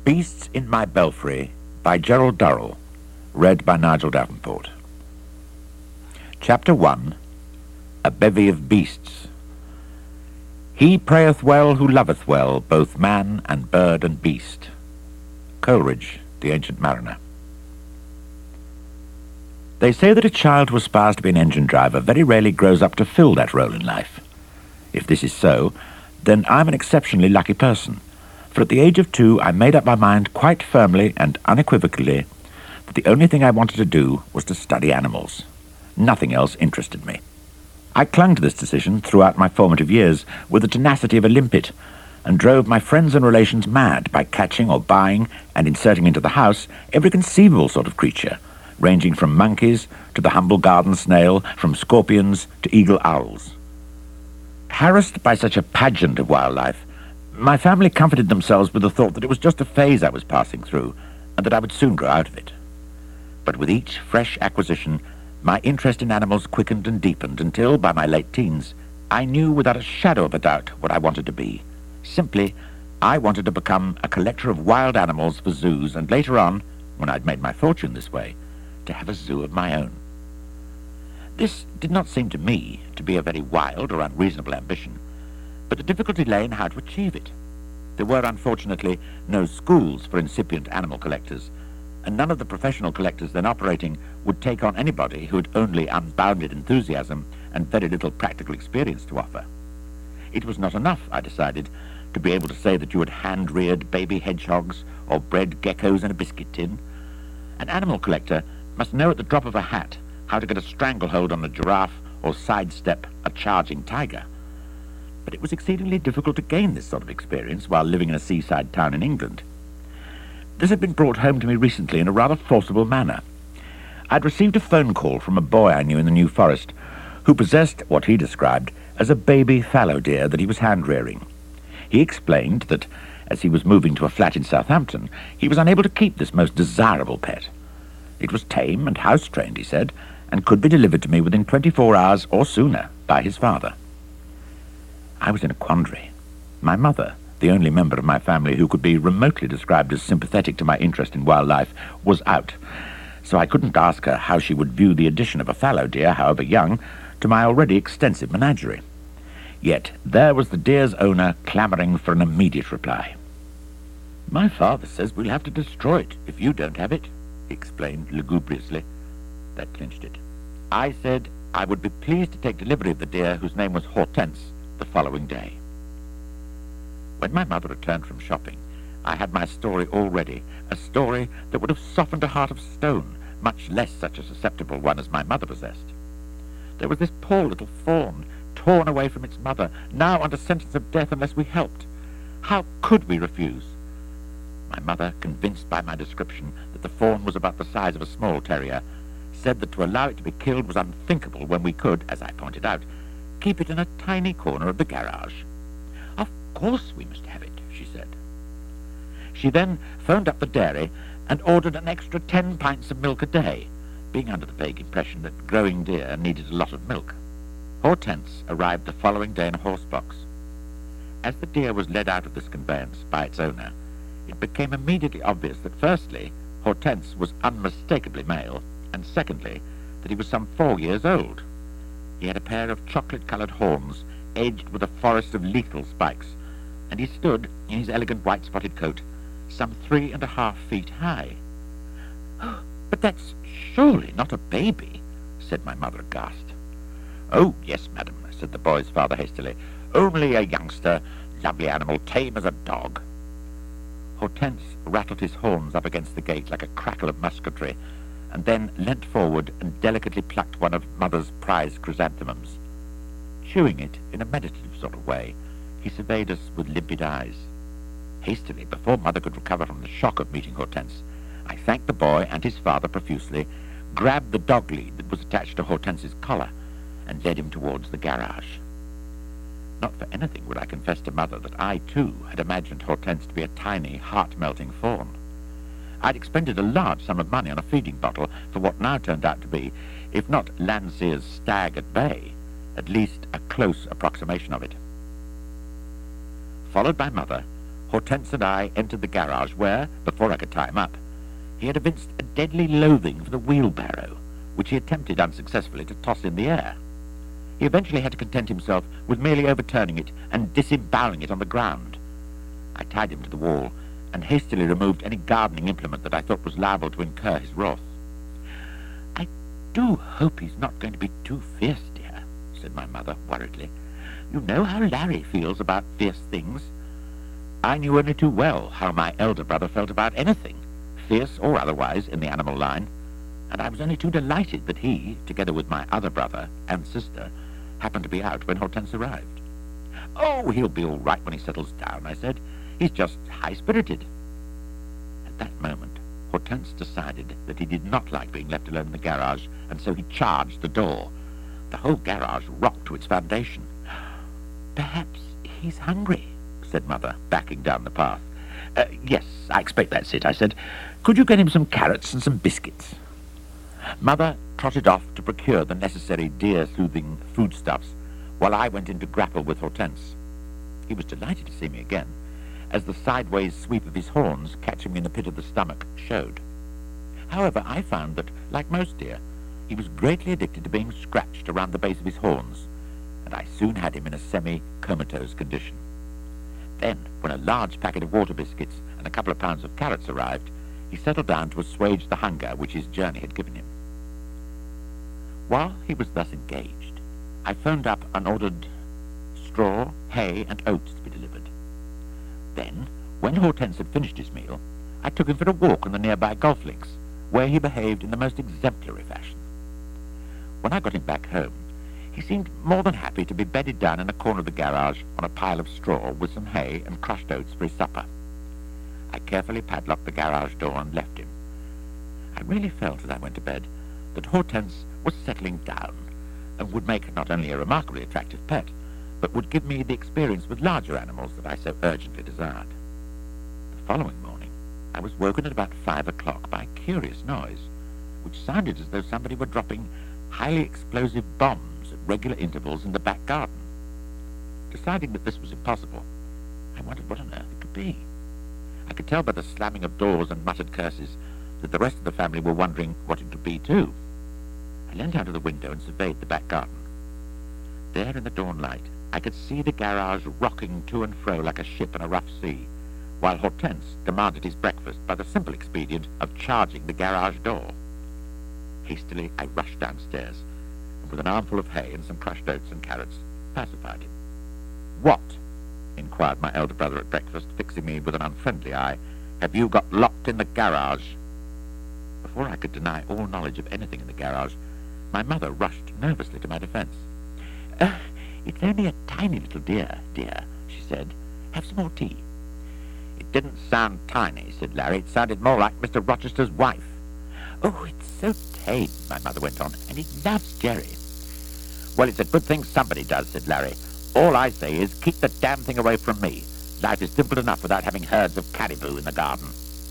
Beasts in My Belfry by Gerald Durrell, read by Nigel Davenport. Chapter 1. A Bevy of Beasts. He prayeth well who loveth well, both man and bird and beast. Coleridge, The Ancient Mariner. They say that a child who aspires to be an engine driver very rarely grows up to fill that role in life. If this is so, then I'm an exceptionally lucky person, for at the age of 2 I made up my mind quite firmly and unequivocally that the only thing I wanted to do was to study animals. Nothing else interested me. I clung to this decision throughout my formative years with the tenacity of a limpet, and drove my friends and relations mad by catching or buying and inserting into the house every conceivable sort of creature, ranging from monkeys to the humble garden snail, from scorpions to eagle owls. Harassed by such a pageant of wildlife, my family comforted themselves with the thought that it was just a phase I was passing through, and that I would soon grow out of it. But with each fresh acquisition, my interest in animals quickened and deepened until, by my late teens, I knew without a shadow of a doubt what I wanted to be. Simply, I wanted to become a collector of wild animals for zoos, and later on, when I'd made my fortune this way, to have a zoo of my own. This did not seem to me to be a very wild or unreasonable ambition, but the difficulty lay in how to achieve it. There were, unfortunately, no schools for incipient animal collectors, and none of the professional collectors then operating would take on anybody who had only unbounded enthusiasm and very little practical experience to offer. It was not enough, I decided, to be able to say that you had hand-reared baby hedgehogs or bred geckos in a biscuit tin. An animal collector must know at the drop of a hat how to get a stranglehold on a giraffe or sidestep a charging tiger. But it was exceedingly difficult to gain this sort of experience while living in a seaside town in England. This had been brought home to me recently in a rather forcible manner. I'd received a phone call from a boy I knew in the New Forest, who possessed what he described as a baby fallow deer that he was hand-rearing. He explained that, as he was moving to a flat in Southampton, he was unable to keep this most desirable pet. It was tame and house-trained, he said, and could be delivered to me within 24 hours or sooner by his father. I was in a quandary. My mother, the only member of my family who could be remotely described as sympathetic to my interest in wildlife, was out, so I couldn't ask her how she would view the addition of a fallow deer, however young, to my already extensive menagerie. Yet there was the deer's owner clamouring for an immediate reply. "My father says we'll have to destroy it if you don't have it," he explained lugubriously. That clinched it. I said I would be pleased to take delivery of the deer, whose name was Hortense, the following day. When my mother returned from shopping, I had my story all ready, a story that would have softened a heart of stone, much less such a susceptible one as my mother possessed. There was this poor little fawn, torn away from its mother, now under sentence of death unless we helped. How could we refuse? My mother, convinced by my description that the fawn was about the size of a small terrier, said that to allow it to be killed was unthinkable when we could, as I pointed out, keep it in a tiny corner of the garage. "Of course we must have it," she said. She then phoned up the dairy and ordered an extra 10 pints of milk a day, being under the vague impression that growing deer needed a lot of milk. Hortense arrived the following day in a horse box. As the deer was led out of this conveyance by its owner, it became immediately obvious that, firstly, Hortense was unmistakably male, and secondly, that he was some 4 years old. He had a pair of chocolate-coloured horns, edged with a forest of lethal spikes, and he stood, in his elegant white-spotted coat, some 3.5 feet high. "But that's surely not a baby," said my mother aghast. "Oh, yes, madam," said the boy's father hastily. "Only a youngster, lovely animal, tame as a dog." Hortense rattled his horns up against the gate like a crackle of musketry, and then leant forward and delicately plucked one of mother's prized chrysanthemums. Chewing it in a meditative sort of way, he surveyed us with limpid eyes. Hastily, before mother could recover from the shock of meeting Hortense, I thanked the boy and his father profusely, grabbed the dog lead that was attached to Hortense's collar, and led him towards the garage. Not for anything would I confess to mother that I, too, had imagined Hortense to be a tiny, heart-melting fawn. I'd expended a large sum of money on a feeding bottle for what now turned out to be, if not Landseer's stag at bay, at least a close approximation of it. Followed by mother, Hortense and I entered the garage where, before I could tie him up, he had evinced a deadly loathing for the wheelbarrow, which he attempted unsuccessfully to toss in the air. He eventually had to content himself with merely overturning it and disemboweling it on the ground. I tied him to the wall and hastily removed any gardening implement that I thought was liable to incur his wrath. "I do hope he's not going to be too fierce, dear," said my mother worriedly. "You know how Larry feels about fierce things." I knew only too well how my elder brother felt about anything, fierce or otherwise, in the animal line, and I was only too delighted that he, together with my other brother and sister, happened to be out when Hortense arrived. "Oh, he'll be all right when he settles down," I said. "He's just high-spirited." At that moment, Hortense decided that he did not like being left alone in the garage, and so he charged the door. The whole garage rocked to its foundation. "Perhaps he's hungry," said Mother, backing down the path. "Yes, I expect that's it," I said. "Could you get him some carrots and some biscuits?" Mother trotted off to procure the necessary deer-soothing foodstuffs, while I went in to grapple with Hortense. He was delighted to see me again, as the sideways sweep of his horns, catching me in the pit of the stomach, showed. However, I found that, like most deer, he was greatly addicted to being scratched around the base of his horns, and I soon had him in a semi-comatose condition. Then, when a large packet of water biscuits and a couple of pounds of carrots arrived, he settled down to assuage the hunger which his journey had given him. While he was thus engaged, I phoned up and ordered straw, hay, and oats to be delivered. Then, when Hortense had finished his meal, I took him for a walk on the nearby golf links, where he behaved in the most exemplary fashion. When I got him back home, he seemed more than happy to be bedded down in a corner of the garage on a pile of straw with some hay and crushed oats for his supper. I carefully padlocked the garage door and left him. I really felt, as I went to bed, that Hortense was settling down and would make not only a remarkably attractive pet, but would give me the experience with larger animals that I so urgently desired. The following morning, I was woken at about 5 o'clock by a curious noise, which sounded as though somebody were dropping highly explosive bombs at regular intervals in the back garden. Deciding that this was impossible, I wondered what on earth it could be. I could tell by the slamming of doors and muttered curses that the rest of the family were wondering what it could be too. I leaned out of the window and surveyed the back garden. There in the dawn light, I could see the garage rocking to and fro like a ship in a rough sea, while Hortense demanded his breakfast by the simple expedient of charging the garage door. Hastily, I rushed downstairs, and with an armful of hay and some crushed oats and carrots, pacified him. "What?" inquired my elder brother at breakfast, fixing me with an unfriendly eye. "Have you got locked in the garage?" Before I could deny all knowledge of anything in the garage, my mother rushed nervously to my defense. "It's only a tiny little deer, dear," she said. "Have some more tea." "It didn't sound tiny," said Larry. "It sounded more like Mr. Rochester's wife." "Oh, it's so tame," my mother went on, "and it loves Jerry." "Well, it's a good thing somebody does," said Larry. "All I say is, keep the damn thing away from me. Life is simple enough without having herds of caribou in the garden."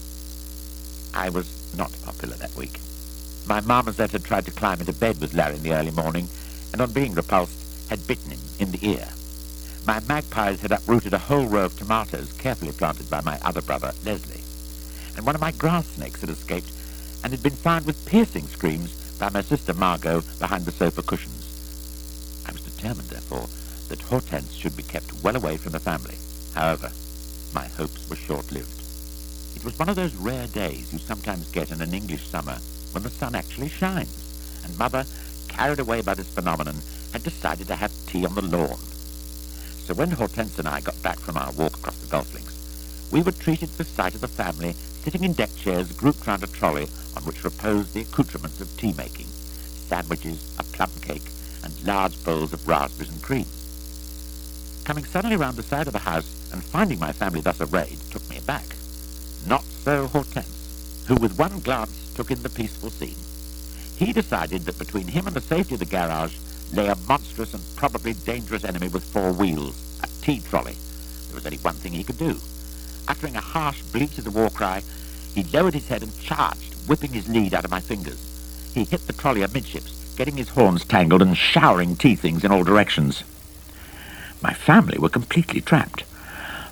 I was not popular that week. My marmoset had tried to climb into bed with Larry in the early morning, and on being repulsed, had bitten him in the ear. My magpies had uprooted a whole row of tomatoes carefully planted by my other brother, Leslie, and one of my grass snakes had escaped and had been found with piercing screams by my sister Margot behind the sofa cushions. I was determined, therefore, that Hortense should be kept well away from the family. However, my hopes were short-lived. It was one of those rare days you sometimes get in an English summer when the sun actually shines, and Mother, carried away by this phenomenon, had decided to have tea on the lawn. So when Hortense and I got back from our walk across the golf links, we were treated to the sight of the family sitting in deck chairs grouped round a trolley on which reposed the accoutrements of tea-making, sandwiches, a plum cake, and large bowls of raspberries and cream. Coming suddenly round the side of the house and finding my family thus arrayed took me aback. Not so Hortense, who with one glance took in the peaceful scene. He decided that between him and the safety of the garage lay a monstrous and probably dangerous enemy with 4 wheels, a tea trolley. There was only one thing he could do. Uttering a harsh bleat as a war cry, he lowered his head and charged, whipping his lead out of my fingers. He hit the trolley amidships, getting his horns tangled and showering tea things in all directions. My family were completely trapped.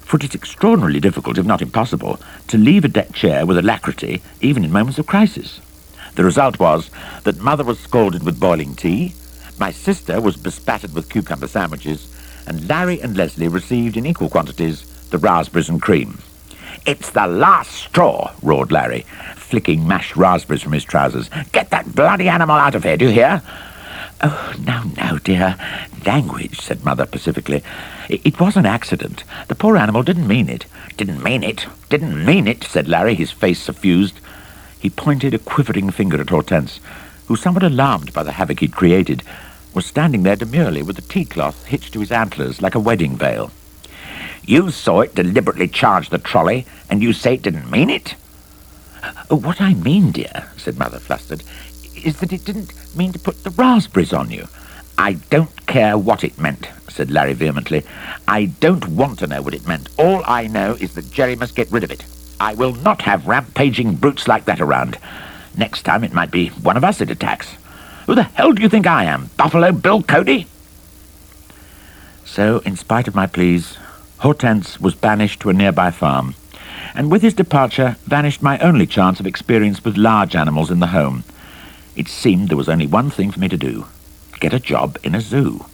For it is extraordinarily difficult, if not impossible, to leave a deck chair with alacrity, even in moments of crisis. The result was that Mother was scalded with boiling tea, my sister was bespattered with cucumber sandwiches, and Larry and Leslie received in equal quantities the raspberries and cream. "It's the last straw," roared Larry, flicking mashed raspberries from his trousers. "Get that bloody animal out of here, do you hear?" "Oh, no, dear. Language," said Mother pacifically. It was an accident. The poor animal didn't mean it." "Didn't mean it," said Larry, his face suffused. He pointed a quivering finger at Hortense, who, somewhat alarmed by the havoc he'd created, was standing there demurely with the tea-cloth hitched to his antlers like a wedding veil. "You saw it deliberately charge the trolley, and you say it didn't mean it?" "What I mean, dear," said Mother, flustered, "is that it didn't mean to put the raspberries on you." "I don't care what it meant," said Larry vehemently. "I don't want to know what it meant. All I know is that Jerry must get rid of it. I will not have rampaging brutes like that around. Next time it might be one of us it attacks. Who the hell do you think I am, Buffalo Bill Cody?" So, in spite of my pleas, Hortense was banished to a nearby farm, and with his departure vanished my only chance of experience with large animals in the home. It seemed there was only one thing for me to do: get a job in a zoo.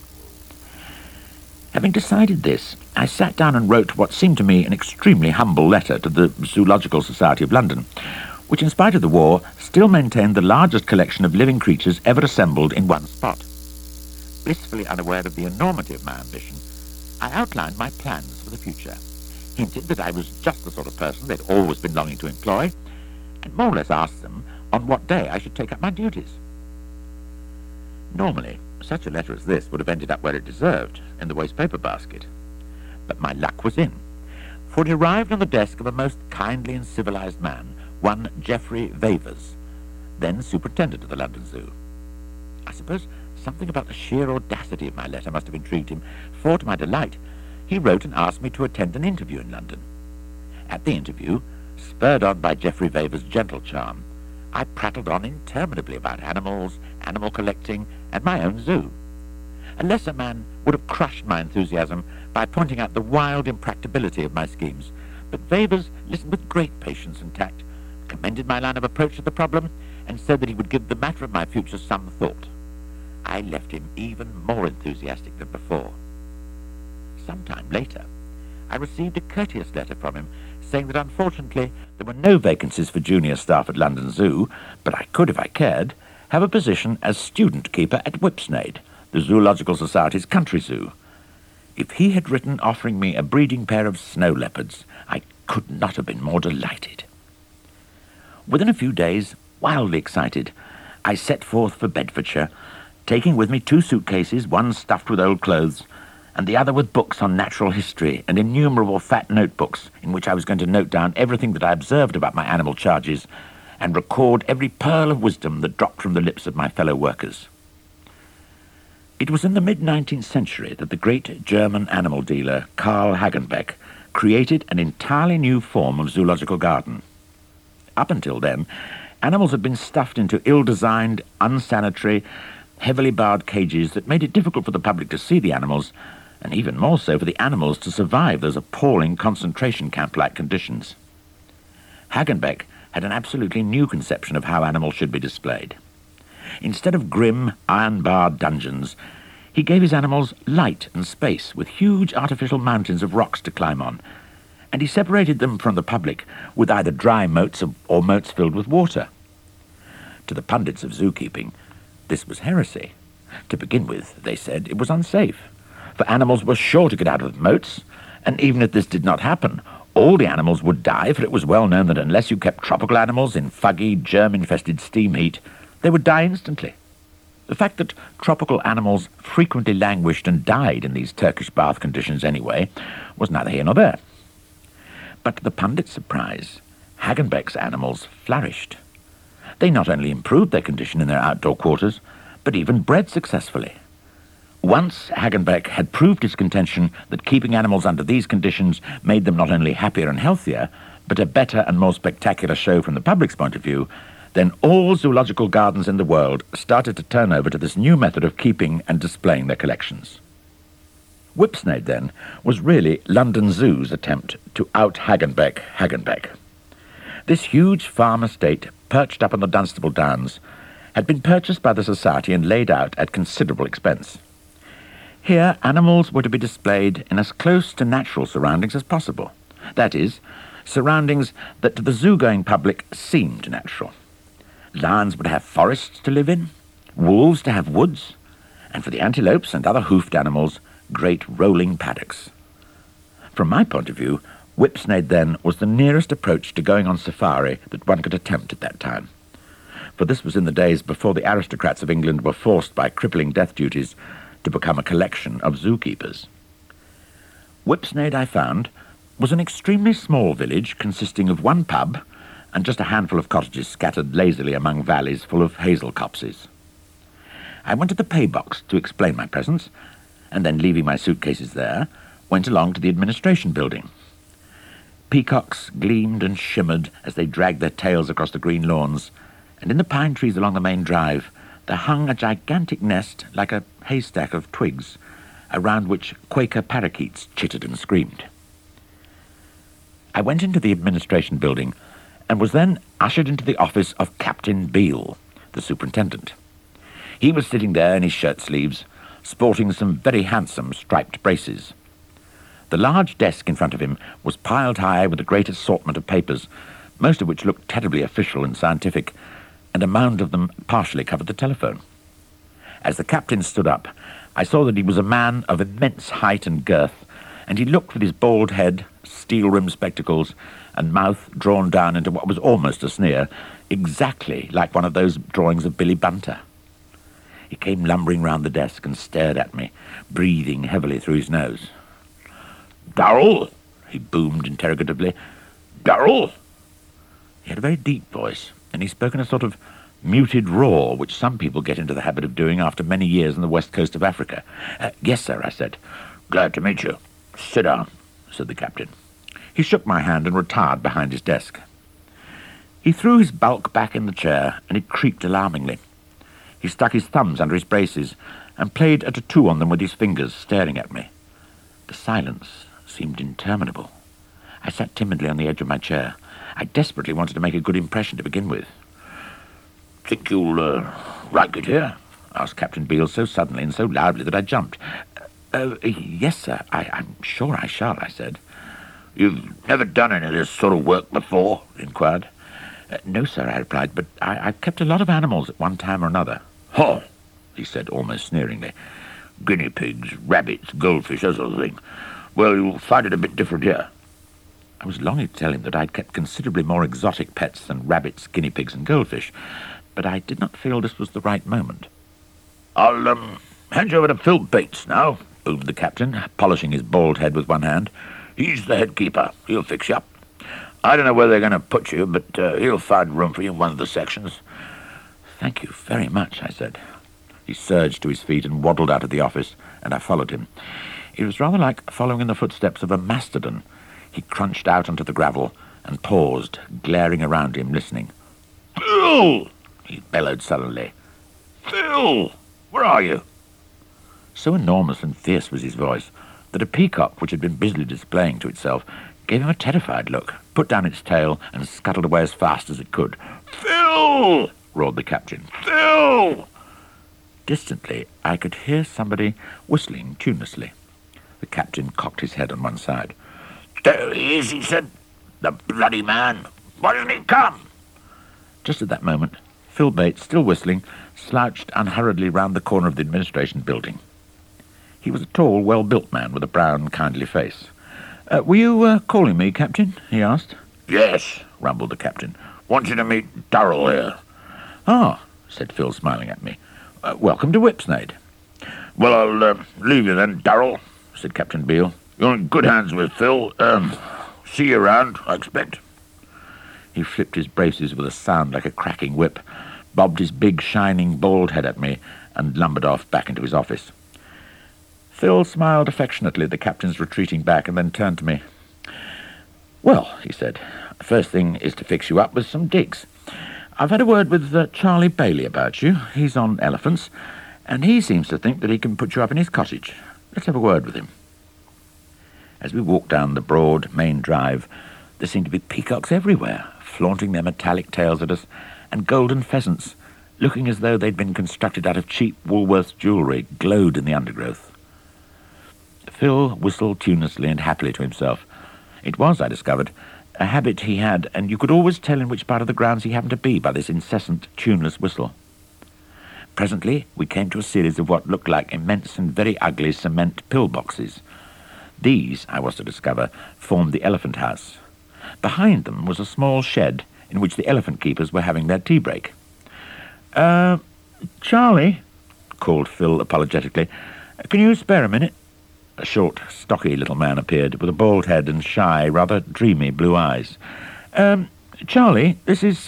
Having decided this, I sat down and wrote what seemed to me an extremely humble letter to the Zoological Society of London, which, in spite of the war, still maintained the largest collection of living creatures ever assembled in one spot. Blissfully unaware of the enormity of my ambition, I outlined my plans for the future, hinted that I was just the sort of person they'd always been longing to employ, and more or less asked them on what day I should take up my duties. Normally, such a letter as this would have ended up where it deserved, in the waste-paper basket. But my luck was in, for it arrived on the desk of a most kindly and civilized man, one Geoffrey Vavers, then superintendent of the London Zoo. I suppose something about the sheer audacity of my letter must have intrigued him, for, to my delight, he wrote and asked me to attend an interview in London. At the interview, spurred on by Geoffrey Vavers' gentle charm, I prattled on interminably about animals, animal collecting, and my own zoo. A lesser man would have crushed my enthusiasm by pointing out the wild impracticability of my schemes, but Vavers listened with great patience and tact, commended my line of approach to the problem, and said that he would give the matter of my future some thought. I left him even more enthusiastic than before. Some time later, I received a courteous letter from him saying that unfortunately there were no vacancies for junior staff at London Zoo, but I could, if I cared, have a position as student keeper at Whipsnade, the Zoological Society's country zoo. If he had written offering me a breeding pair of snow leopards, I could not have been more delighted. Within a few days, wildly excited, I set forth for Bedfordshire, taking with me 2 suitcases, one stuffed with old clothes, and the other with books on natural history and innumerable fat notebooks in which I was going to note down everything that I observed about my animal charges and record every pearl of wisdom that dropped from the lips of my fellow workers. It was in the mid-19th century that the great German animal dealer Carl Hagenbeck created an entirely new form of zoological garden. Up until then, animals had been stuffed into ill-designed, unsanitary, heavily barred cages that made it difficult for the public to see the animals, and even more so for the animals to survive those appalling concentration camp-like conditions. Hagenbeck had an absolutely new conception of how animals should be displayed. Instead of grim, iron-barred dungeons, he gave his animals light and space with huge artificial mountains of rocks to climb on, and he separated them from the public with either dry moats or moats filled with water. To the pundits of zookeeping, this was heresy. To begin with, they said, it was unsafe, for animals were sure to get out of the moats, and even if this did not happen, all the animals would die, for it was well known that unless you kept tropical animals in fuggy, germ-infested steam heat, they would die instantly. The fact that tropical animals frequently languished and died in these Turkish bath conditions anyway was neither here nor there. But to the pundits' surprise, Hagenbeck's animals flourished. They not only improved their condition in their outdoor quarters, but even bred successfully. Once Hagenbeck had proved his contention that keeping animals under these conditions made them not only happier and healthier, but a better and more spectacular show from the public's point of view, then all zoological gardens in the world started to turn over to this new method of keeping and displaying their collections. Whipsnade, then, was really London Zoo's attempt to out-Hagenbeck Hagenbeck. This huge farm estate, perched up on the Dunstable Downs, had been purchased by the Society and laid out at considerable expense. Here, animals were to be displayed in as close to natural surroundings as possible. That is, surroundings that to the zoo-going public seemed natural. Lions were to have forests to live in, wolves to have woods, and for the antelopes and other hoofed animals, great rolling paddocks. From my point of view, Whipsnade then was the nearest approach to going on safari that one could attempt at that time. For this was in the days before the aristocrats of England were forced by crippling death duties to become a collection of zookeepers. Whipsnade, I found, was an extremely small village consisting of one pub and just a handful of cottages scattered lazily among valleys full of hazel copses. I went to the pay box to explain my presence, and then, leaving my suitcases there, went along to the administration building. Peacocks gleamed and shimmered as they dragged their tails across the green lawns, and in the pine trees along the main drive there hung a gigantic nest like a haystack of twigs, around which Quaker parakeets chittered and screamed. I went into the administration building and was then ushered into the office of Captain Beale, the superintendent. He was sitting there in his shirt sleeves, sporting some very handsome striped braces. The large desk in front of him was piled high with a great assortment of papers, most of which looked terribly official and scientific, and a mound of them partially covered the telephone. As the captain stood up, I saw that he was a man of immense height and girth, and he looked with his bald head, steel-rimmed spectacles, and mouth drawn down into what was almost a sneer, exactly like one of those drawings of Billy Bunter. He came lumbering round the desk and stared at me, breathing heavily through his nose. "Durrell?" he boomed interrogatively. "Durrell?" He had a very deep voice, and he spoke in a sort of muted roar, which some people get into the habit of doing after many years on the west coast of Africa. "Yes, sir," I said. "Glad to meet you. Sit down," said the captain. He shook my hand and retired behind his desk. He threw his bulk back in the chair, and it creaked alarmingly. He stuck his thumbs under his braces and played a tattoo on them with his fingers, staring at me. The silence seemed interminable. I sat timidly on the edge of my chair. I desperately wanted to make a good impression to begin with. "Think you'll like it here?" asked Captain Beale so suddenly and so loudly that I jumped. "Yes, sir, I'm sure I shall," I said. "You've never done any of this sort of work before?" he inquired. "No, sir," I replied, "but I've kept a lot of animals at one time or another." "Huh," he said almost sneeringly. "Guinea pigs, rabbits, goldfish, that sort of thing. Well, you'll find it a bit different here." I was longing to tell him that I'd kept considerably more exotic pets than rabbits, guinea pigs, and goldfish, but I did not feel this was the right moment. "I'll hand you over to Phil Bates now," boomed the captain, polishing his bald head with one hand. "He's the head keeper. He'll fix you up. I don't know where they're going to put you, but he'll find room for you in one of the sections." "Thank you very much," I said. He surged to his feet and waddled out of the office, and I followed him. It was rather like following in the footsteps of a mastodon. He crunched out onto the gravel and paused, glaring around him, listening. "Phil!" he bellowed sullenly. "Phil! Where are you?" So enormous and fierce was his voice that a peacock, which had been busily displaying to itself, gave him a terrified look, put down its tail, and scuttled away as fast as it could. "Phil!" roared the captain. "Phil!" Distantly, I could hear somebody whistling tunelessly. The captain cocked his head on one side. "There he is," he said. "The bloody man! Why doesn't he come?" Just at that moment, Phil Bates, still whistling, slouched unhurriedly round the corner of the administration building. He was a tall, well-built man with a brown, kindly face. "Were you calling me, Captain?" he asked. "Yes," rumbled the captain. "Want you to meet Durrell here." "Ah," said Phil, smiling at me. "Welcome to Whipsnade." "Well, I'll leave you then, Durrell," said Captain Beale. "You're in good hands with Phil. See you around, I expect." He flipped his braces with a sound like a cracking whip, bobbed his big, shining, bald head at me, and lumbered off back into his office. Phil smiled affectionately at the captain's retreating back and then turned to me. "Well," he said, "the first thing is to fix you up with some digs. I've had a word with Charlie Bailey about you. He's on elephants, and he seems to think that he can put you up in his cottage. Let's have a word with him." As we walked down the broad main drive, there seemed to be peacocks everywhere, flaunting their metallic tails at us, and golden pheasants, looking as though they'd been constructed out of cheap Woolworths jewellery, glowed in the undergrowth. Phil whistled tunelessly and happily to himself. It was, I discovered, a habit he had, and you could always tell in which part of the grounds he happened to be by this incessant, tuneless whistle. Presently, we came to a series of what looked like immense and very ugly cement pillboxes. These, I was to discover, formed the elephant house. Behind them was a small shed in which the elephant keepers were having their tea break. Charlie, called Phil apologetically, can you spare a minute? A short, stocky little man appeared, with a bald head and shy, rather dreamy blue eyes. Charlie, this is,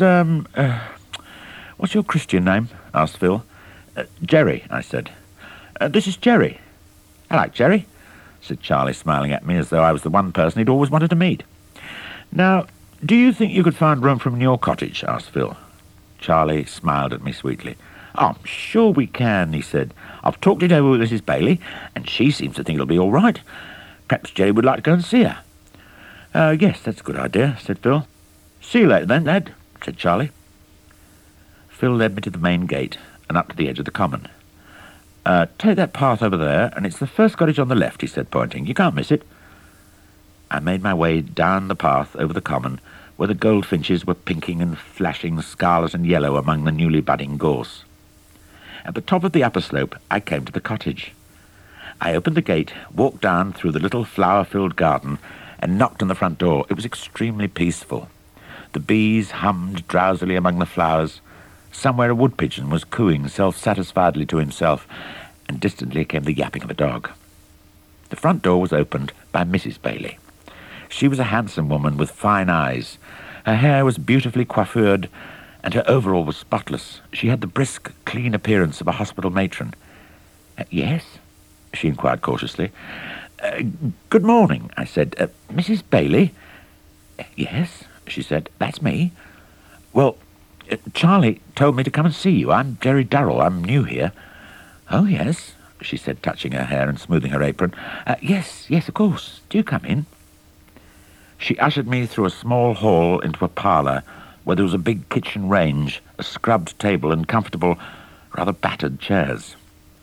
what's your Christian name? Asked Phil. Jerry, I said. This is Jerry. Hello, Jerry, said Charlie, smiling at me as though I was the one person he'd always wanted to meet. Now, do you think you could find room for me in your cottage? Asked Phil. Charlie smiled at me sweetly. I'm sure we can, he said. I've talked it over with Mrs. Bailey, and she seems to think it'll be all right. Perhaps Jerry would like to go and see her. Yes, that's a good idea, said Phil. See you later then, lad, said Charlie. Phil led me to the main gate and up to the edge of the common. Take that path over there, and it's the first cottage on the left, he said, pointing. You can't miss it. I made my way down the path over the common, where the goldfinches were pinking and flashing scarlet and yellow among the newly budding gorse. At the top of the upper slope, I came to the cottage. I opened the gate, walked down through the little flower-filled garden, and knocked on the front door. It was extremely peaceful. The bees hummed drowsily among the flowers. Somewhere a wood-pigeon was cooing self-satisfiedly to himself, and distantly came the yapping of a dog. The front door was opened by Mrs. Bailey. She was a handsome woman with fine eyes. Her hair was beautifully coiffured, and her overall was spotless. She had the brisk, clean appearance of a hospital matron. Yes? She inquired cautiously. Good morning, I said. Mrs. Bailey? Yes, she said. That's me. Well, Charlie told me to come and see you. I'm Jerry Durrell. I'm new here. Oh, yes, she said, touching her hair and smoothing her apron. Yes, of course. Do come in. She ushered me through a small hall into a parlour where there was a big kitchen range, a scrubbed table and comfortable, rather battered chairs.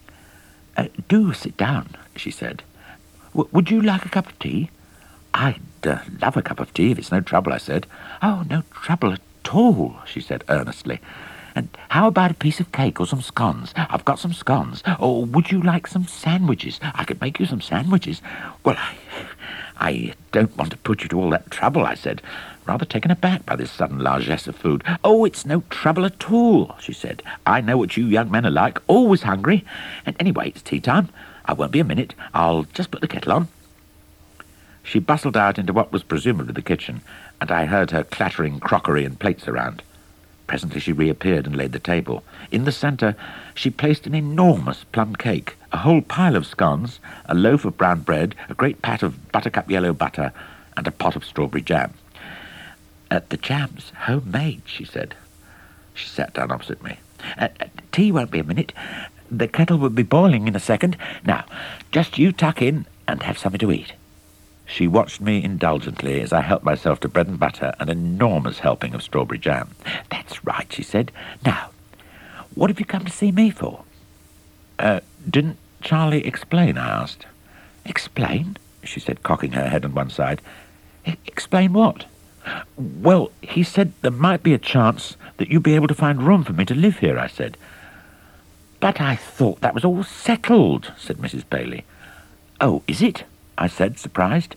Do sit down, she said. Would you like a cup of tea? I'd love a cup of tea if it's no trouble, I said. Oh, no trouble at all, she said earnestly. And how about a piece of cake or some scones? I've got some scones. Or would you like some sandwiches? I could make you some sandwiches. Well, I don't want to put you to all that trouble, I said, rather taken aback by this sudden largesse of food. Oh, it's no trouble at all, she said. I know what you young men are like, always hungry. And anyway, it's tea time. I won't be a minute. I'll just put the kettle on. She bustled out into what was presumably the kitchen, and I heard her clattering crockery and plates around. Presently she reappeared and laid the table. In the centre, she placed an enormous plum cake, a whole pile of scones, a loaf of brown bread, a great pat of buttercup yellow butter, and a pot of strawberry jam. The jam's homemade, she said. She sat down opposite me. Tea won't be a minute. The kettle will be boiling in a second. Now, just you tuck in and have something to eat. She watched me indulgently as I helped myself to bread and butter and an enormous helping of strawberry jam. That's right, she said. Now, what have you come to see me for? Didn't Charlie explain, I asked. Explain? She said, cocking her head on one side. Explain what? Well, he said there might be a chance that you'd be able to find room for me to live here, I said. But I thought that was all settled, said Mrs. Bailey. Oh, is it? I said, surprised.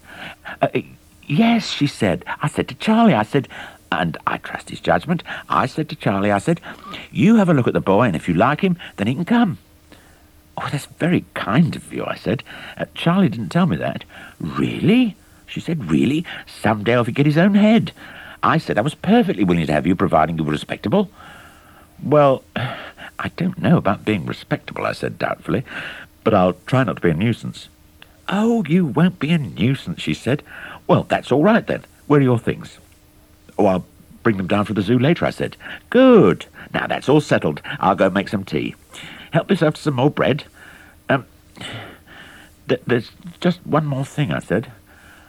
Yes, she said. I said to Charlie, I said, and I trust his judgment, I said to Charlie, I said, you have a look at the boy, and if you like him, then he can come. Oh, that's very kind of you, I said. Charlie didn't tell me that. Really? She said, really? Some day he'll get his own head. I said I was perfectly willing to have you, providing you were respectable. Well, I don't know about being respectable, I said doubtfully, but I'll try not to be a nuisance. Oh, you won't be a nuisance, she said. Well, that's all right then. Where are your things? Oh, I'll bring them down from the zoo later, I said. Good. Now that's all settled. I'll go make some tea. Help yourself to some more bread. There's just one more thing, I said.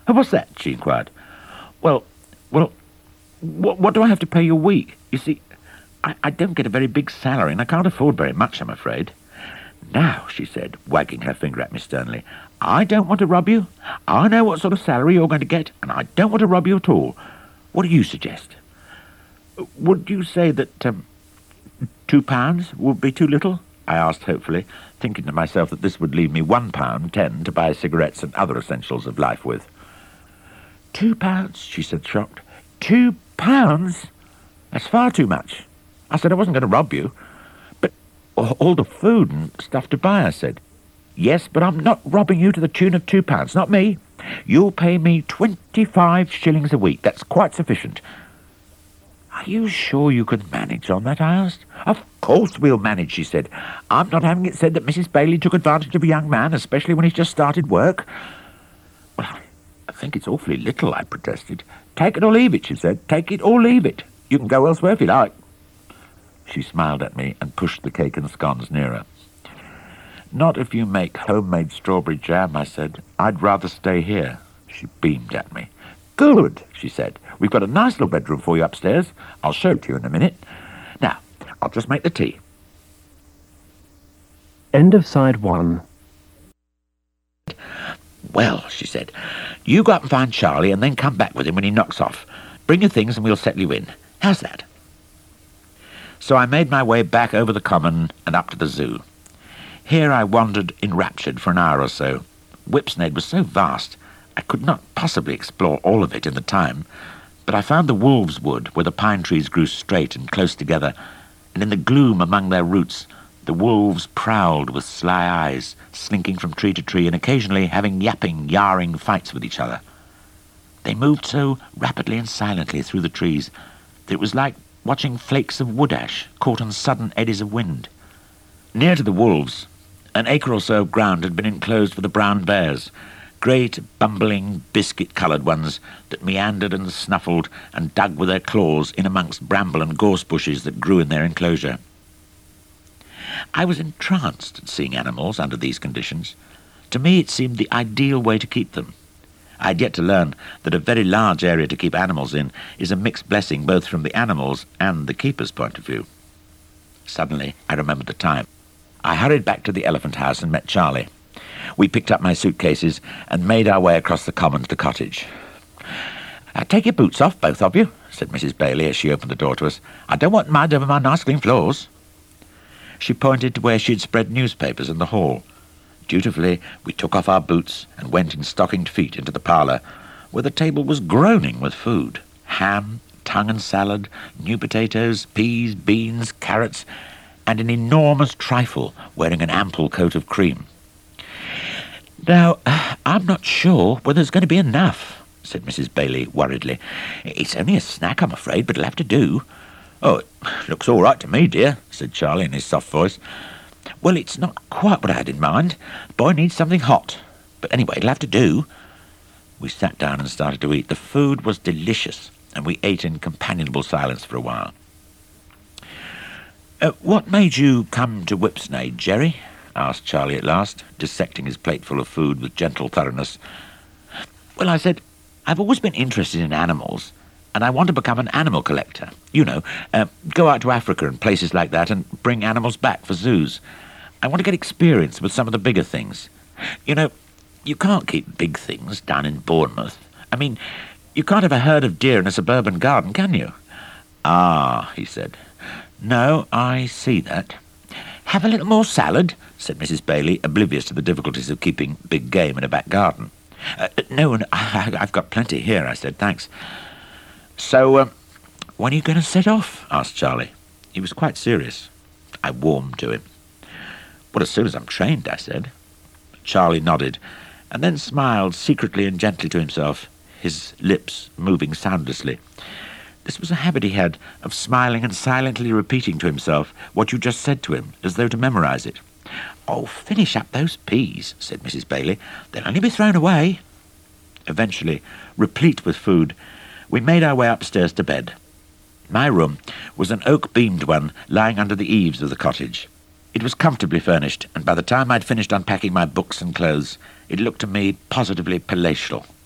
What's that?" she inquired. Well, what do I have to pay you a week? You see, I don't get a very big salary, and I can't afford very much, I'm afraid." "Now," she said, wagging her finger at me sternly, "I don't want to rob you. I know what sort of salary you're going to get, and I don't want to rob you at all. What do you suggest? Would you say that £2 would be too little?" I asked hopefully, thinking to myself that this would leave me £1.10 to buy cigarettes and other essentials of life with. £2, she said, shocked. £2? That's far too much. I said I wasn't going to rob you. "But all the food and stuff to buy," I said. "Yes, but I'm not robbing you to the tune of £2, not me. You'll pay me 25 shillings a week. That's quite sufficient." "Are you sure you can manage on that?" I asked. "Of course we'll manage," she said. "I'm not having it said that Mrs. Bailey took advantage of a young man, especially when he's just started work." "Well, I think it's awfully little," I protested. "Take it or leave it," she said. "Take it or leave it. You can go elsewhere if you like." She smiled at me and pushed the cake and scones nearer. "Not if you make homemade strawberry jam," I said. "I'd rather stay here." She beamed at me. "Good," she said. "We've got a nice little bedroom for you upstairs. I'll show it to you in a minute. Now, I'll just make the tea." End of side 1. "Well," she said, "you go up and find Charlie and then come back with him when he knocks off. Bring your things and we'll settle you in. How's that?" So I made my way back over the common and up to the zoo. Here I wandered enraptured for an hour or so. Whipsnade was so vast, I could not possibly explore all of it in the time, but I found the wolves' wood, where the pine trees grew straight and close together, and in the gloom among their roots, the wolves prowled with sly eyes, slinking from tree to tree and occasionally having yapping, yarring fights with each other. They moved so rapidly and silently through the trees that it was like watching flakes of wood ash caught on sudden eddies of wind. Near to the wolves, an acre or so of ground had been enclosed for the brown bears, great, bumbling, biscuit-coloured ones that meandered and snuffled and dug with their claws in amongst bramble and gorse bushes that grew in their enclosure. I was entranced at seeing animals under these conditions. To me it seemed the ideal way to keep them. I had yet to learn that a very large area to keep animals in is a mixed blessing both from the animals and the keeper's point of view. Suddenly I remembered the time. I hurried back to the elephant house and met Charlie. We picked up my suitcases and made our way across the common to the cottage. "Take your boots off, both of you," said Mrs. Bailey as she opened the door to us. "I don't want mud over my nice clean floors." She pointed to where she had spread newspapers in the hall. Dutifully, we took off our boots and went in stockinged feet into the parlour, where the table was groaning with food. Ham, tongue and salad, new potatoes, peas, beans, carrots, and an enormous trifle wearing an ample coat of cream. "Now, I'm not sure whether there's going to be enough," said Mrs. Bailey worriedly. "It's only a snack, I'm afraid, but it'll have to do." "Oh, it looks all right to me, dear," said Charlie in his soft voice. "Well, it's not quite what I had in mind. The boy needs something hot. But anyway, it'll have to do." We sat down and started to eat. The food was delicious, and we ate in companionable silence for a while. "What made you come to Whipsnade, Jerry?" asked Charlie at last, dissecting his plateful of food with gentle thoroughness. "Well," I said, "I've always been interested in animals, and I want to become an animal collector. You know, go out to Africa and places like that and bring animals back for zoos. I want to get experience with some of the bigger things. You know, you can't keep big things down in Bournemouth. I mean, you can't have a herd of deer in a suburban garden, can you?" "Ah," he said. "No, I see that." "Have a little more salad?" said Mrs. Bailey, oblivious to the difficulties of keeping big game in a back garden. No, I've got plenty here," I said, "thanks." "So, when are you going to set off?" asked Charlie. He was quite serious. I warmed to him. "Well, as soon as I'm trained," I said. Charlie nodded, and then smiled secretly and gently to himself, his lips moving soundlessly. This was a habit he had of smiling and silently repeating to himself what you just said to him, as though to memorize it. "Oh, finish up those peas," said Mrs. Bailey. "They'll only be thrown away." Eventually, replete with food, we made our way upstairs to bed. My room was an oak-beamed one lying under the eaves of the cottage. It was comfortably furnished, and by the time I'd finished unpacking my books and clothes, it looked to me positively palatial.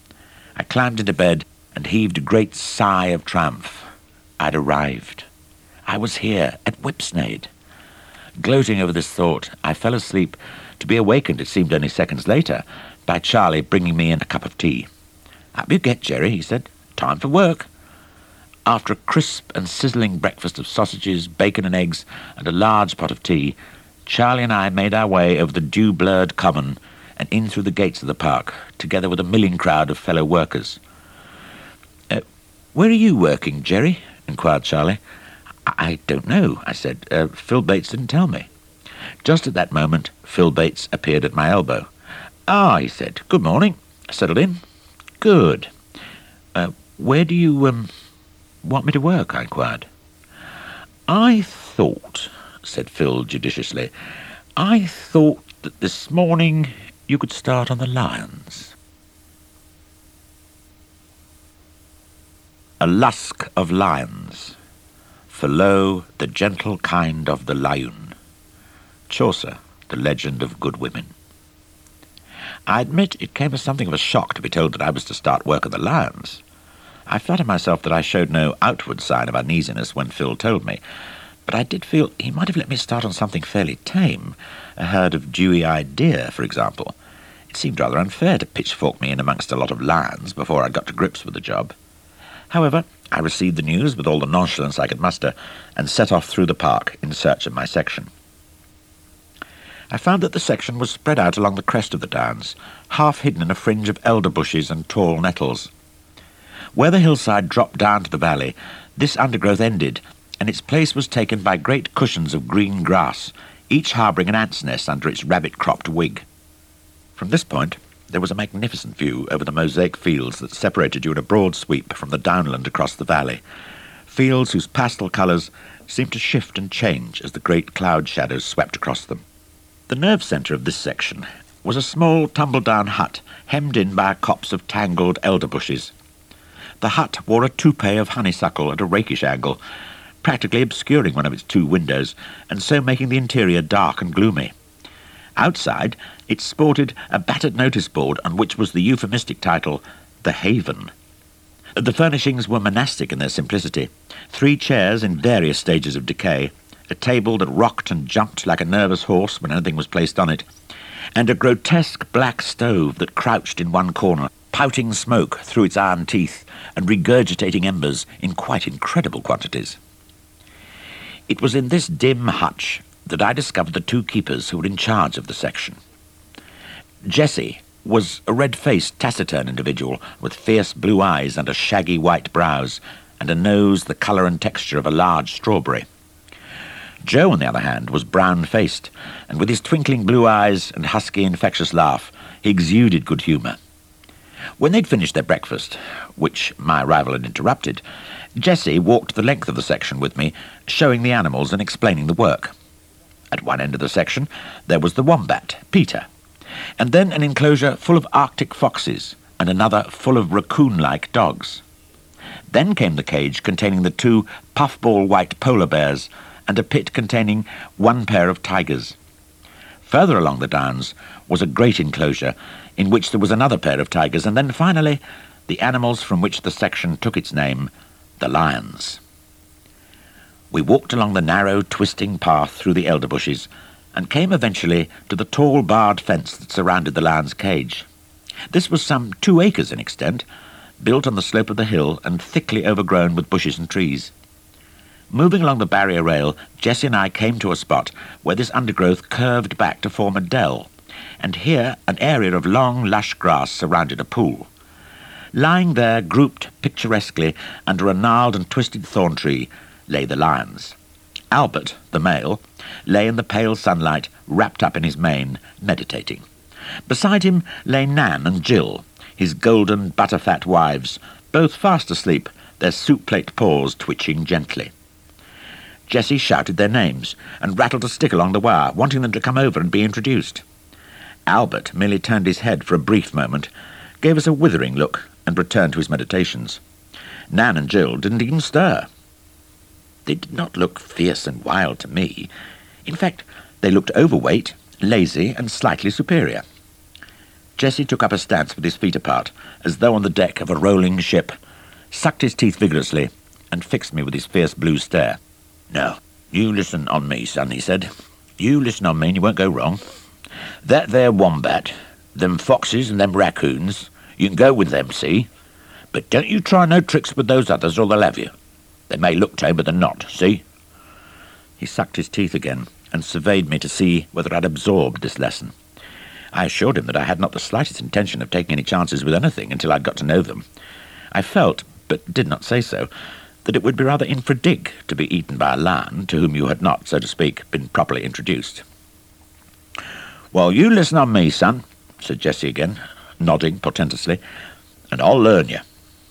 I climbed into bed and heaved a great sigh of triumph. I'd arrived. I was here, at Whipsnade. Gloating over this thought, I fell asleep, to be awakened, it seemed only seconds later, by Charlie bringing me in a cup of tea. "Up you get, Jerry," he said. "Time for work." After a crisp and sizzling breakfast of sausages, bacon and eggs, and a large pot of tea, Charlie and I made our way over the dew-blurred common and in through the gates of the park, together with a milling crowd of fellow workers. "Where are you working, Jerry?" inquired Charlie. "I don't know," I said. "Phil Bates didn't tell me." Just at that moment, Phil Bates appeared at my elbow. "Ah," he said. "Good morning. Settled in?" "Good. Where do you, want me to work?" I inquired. "I thought," said Phil judiciously, "I thought that this morning you could start on the lions." A lusk of lions, for lo, the gentle kind of the Lioun. Chaucer, The Legend of Good Women. I admit it came as something of a shock to be told that I was to start work at the lions. I flatter myself that I showed no outward sign of uneasiness when Phil told me, but I did feel he might have let me start on something fairly tame, a herd of dewy-eyed deer, for example. It seemed rather unfair to pitchfork me in amongst a lot of lions before I got to grips with the job. However, I received the news with all the nonchalance I could muster and set off through the park in search of my section. I found that the section was spread out along the crest of the downs, half hidden in a fringe of elder bushes and tall nettles. Where the hillside dropped down to the valley, this undergrowth ended, and its place was taken by great cushions of green grass, each harbouring an ant's nest under its rabbit-cropped wig. From this point, there was a magnificent view over the mosaic fields that separated you in a broad sweep from the downland across the valley, fields whose pastel colours seemed to shift and change as the great cloud shadows swept across them. The nerve centre of this section was a small tumble-down hut hemmed in by a copse of tangled elder bushes. The hut wore a toupee of honeysuckle at a rakish angle, practically obscuring one of its two windows, and so making the interior dark and gloomy. Outside, it sported a battered notice board on which was the euphemistic title, The Haven. The furnishings were monastic in their simplicity. 3 chairs in various stages of decay, a table that rocked and jumped like a nervous horse when anything was placed on it, and a grotesque black stove that crouched in one corner, pouting smoke through its iron teeth and regurgitating embers in quite incredible quantities. It was in this dim hutch that I discovered the 2 keepers who were in charge of the section. Jessie was a red-faced, taciturn individual with fierce blue eyes under shaggy white brows and a nose the colour and texture of a large strawberry. Joe, on the other hand, was brown-faced, and with his twinkling blue eyes and husky, infectious laugh, he exuded good humour. When they'd finished their breakfast, which my arrival had interrupted, Jessie walked the length of the section with me, showing the animals and explaining the work. At one end of the section, there was the wombat, Peter, and then an enclosure full of Arctic foxes, and another full of raccoon-like dogs. Then came the cage containing the 2 puffball white polar bears, and a pit containing 1 pair of tigers. Further along the downs was a great enclosure, in which there was another pair of tigers, and then finally the animals from which the section took its name, the lions. We walked along the narrow, twisting path through the elder bushes, and came eventually to the tall barred fence that surrounded the lion's cage. This was some 2 acres in extent, built on the slope of the hill and thickly overgrown with bushes and trees. Moving along the barrier rail, Jessie and I came to a spot where this undergrowth curved back to form a dell, and here an area of long, lush grass surrounded a pool. Lying there, grouped picturesquely under a gnarled and twisted thorn tree, lay the lions. Albert, the male, lay in the pale sunlight, wrapped up in his mane, meditating. Beside him lay Nan and Jill, his golden, butterfat wives, both fast asleep, their soup-plate paws twitching gently. Jessie shouted their names and rattled a stick along the wire, wanting them to come over and be introduced. Albert merely turned his head for a brief moment, gave us a withering look, and returned to his meditations. Nan and Jill didn't even stir. They did not look fierce and wild to me. In fact, they looked overweight, lazy, and slightly superior. Jessie took up a stance with his feet apart, as though on the deck of a rolling ship, sucked his teeth vigorously, and fixed me with his fierce blue stare. "Now, you listen on me, son," he said. "You listen on me and you won't go wrong. That there wombat, them foxes and them raccoons, you can go with them, see? But don't you try no tricks with those others or they'll have you. They may look tame, but they're not, see?" He sucked his teeth again and surveyed me to see whether I'd absorbed this lesson. I assured him that I had not the slightest intention of taking any chances with anything until I'd got to know them. I felt, but did not say so, that it would be rather infra-dig to be eaten by a lion to whom you had not, so to speak, been properly introduced. "Well, you listen on me, son," said Jessie again, nodding portentously, "and I'll learn you."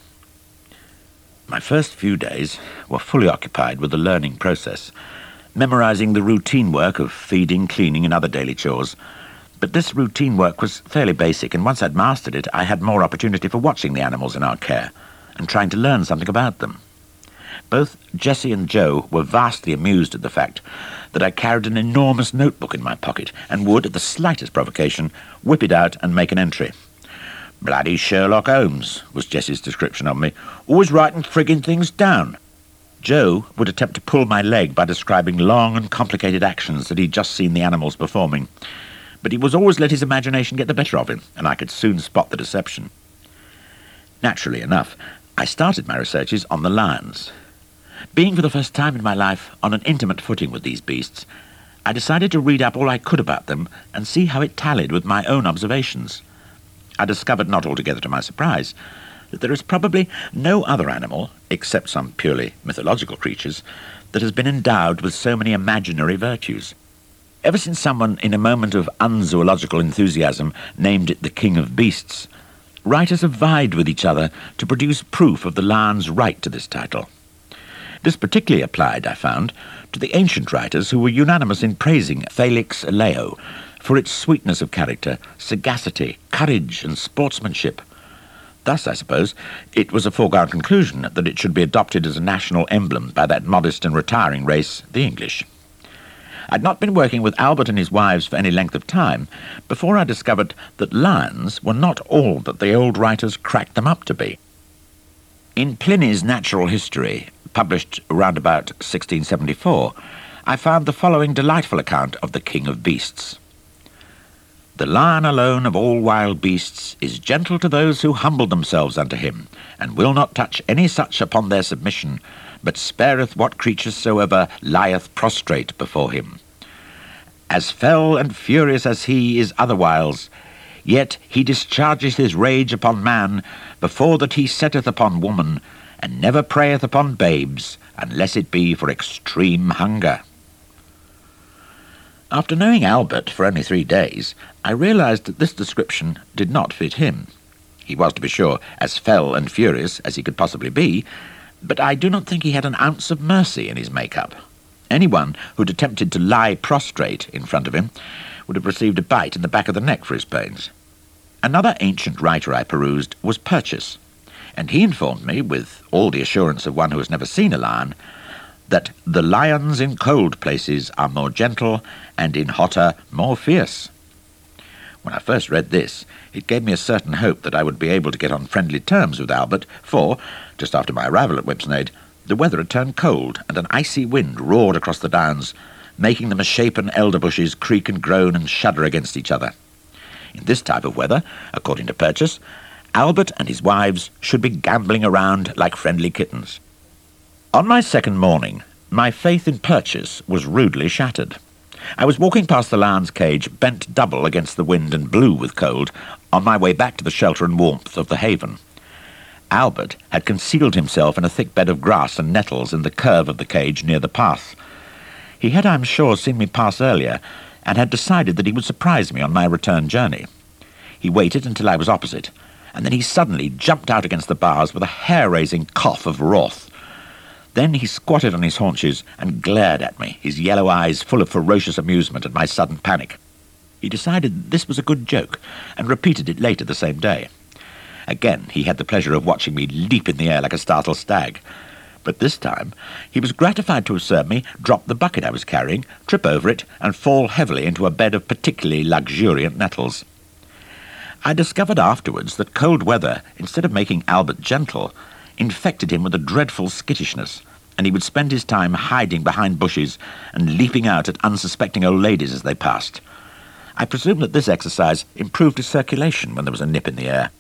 My first few days were fully occupied with the learning process, memorizing the routine work of feeding, cleaning, and other daily chores. But this routine work was fairly basic, and once I'd mastered it, I had more opportunity for watching the animals in our care and trying to learn something about them. Both Jessie and Joe were vastly amused at the fact that I carried an enormous notebook in my pocket and would, at the slightest provocation, whip it out and make an entry. "Bloody Sherlock Holmes," was Jessie's description of me, "always writing frigging things down." Joe would attempt to pull my leg by describing long and complicated actions that he'd just seen the animals performing, but he was always let his imagination get the better of him, and I could soon spot the deception. Naturally enough, I started my researches on the lions. Being for the first time in my life on an intimate footing with these beasts, I decided to read up all I could about them and see how it tallied with my own observations. I discovered, not altogether to my surprise, that there is probably no other animal, except some purely mythological creatures, that has been endowed with so many imaginary virtues. Ever since someone, in a moment of unzoological enthusiasm, named it the King of Beasts, writers have vied with each other to produce proof of the lion's right to this title. This particularly applied, I found, to the ancient writers who were unanimous in praising Felix Leo for its sweetness of character, sagacity, courage, and sportsmanship. Thus, I suppose, it was a foregone conclusion that it should be adopted as a national emblem by that modest and retiring race, the English. I'd not been working with Albert and his wives for any length of time before I discovered that lions were not all that the old writers cracked them up to be. In Pliny's Natural History, published round about 1674, I found the following delightful account of the King of Beasts. "The lion alone of all wild beasts is gentle to those who humble themselves unto him, and will not touch any such upon their submission, but spareth what creature soever lieth prostrate before him. As fell and furious as he is otherwhiles, yet he dischargeth his rage upon man before that he setteth upon woman, and never preyeth upon babes, unless it be for extreme hunger." After knowing Albert for only 3 days, I realized that this description did not fit him. He was, to be sure, as fell and furious as he could possibly be, but I do not think he had an ounce of mercy in his make-up. Anyone who'd attempted to lie prostrate in front of him would have received a bite in the back of the neck for his pains. Another ancient writer I perused was Purchas, and he informed me, with all the assurance of one who has never seen a lion, that the lions in cold places are more gentle, and in hotter more fierce. When I first read this, it gave me a certain hope that I would be able to get on friendly terms with Albert, for, just after my arrival at Whipsnade, the weather had turned cold, and an icy wind roared across the downs, making the misshapen elder bushes creak and groan and shudder against each other. In this type of weather, according to Purchas, Albert and his wives should be gambolling around like friendly kittens. On my second morning, my faith in Purchas was rudely shattered. I was walking past the lion's cage, bent double against the wind and blue with cold, on my way back to the shelter and warmth of the haven. Albert had concealed himself in a thick bed of grass and nettles in the curve of the cage near the path. He had, I'm sure, seen me pass earlier, and had decided that he would surprise me on my return journey. He waited until I was opposite, and then he suddenly jumped out against the bars with a hair-raising cough of wrath. Then he squatted on his haunches and glared at me, his yellow eyes full of ferocious amusement at my sudden panic. He decided this was a good joke, and repeated it later the same day. Again, he had the pleasure of watching me leap in the air like a startled stag. But this time, he was gratified to observe me drop the bucket I was carrying, trip over it, and fall heavily into a bed of particularly luxuriant nettles. I discovered afterwards that cold weather, instead of making Albert gentle, infected him with a dreadful skittishness, and he would spend his time hiding behind bushes and leaping out at unsuspecting old ladies as they passed. I presume that this exercise improved his circulation when there was a nip in the air.